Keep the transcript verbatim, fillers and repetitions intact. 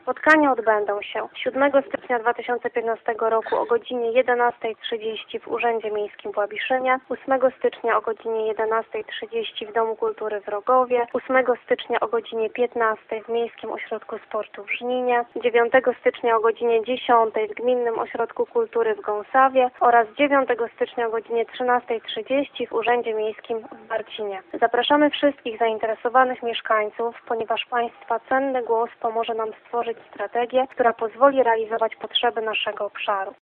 Spotkania odbędą się siódmego stycznia dwa tysiące piętnastego roku o godzinie jedenastej trzydzieści w Urzędzie Miejskim w Łabiszynie, ósmego stycznia o godzinie jedenastej trzydzieści w Domu Kultury w Rogowie, ósmego stycznia o godzinie piętnastej w Miejskim Ośrodku Sportu w Żninie, dziewiątego stycznia o godzinie dziesiątej w Gminnym Ośrodku Kultury w Gąsawie oraz dziewiątego stycznia o godzinie trzynastej trzydzieści w Urzędzie Miejskim w Barcinie. Zapraszamy wszystkich zainteresowanych mieszkańców, ponieważ Państwa cenny głos pomoże nam stworzyć strategię, która pozwoli realizować potrzeby naszego obszaru.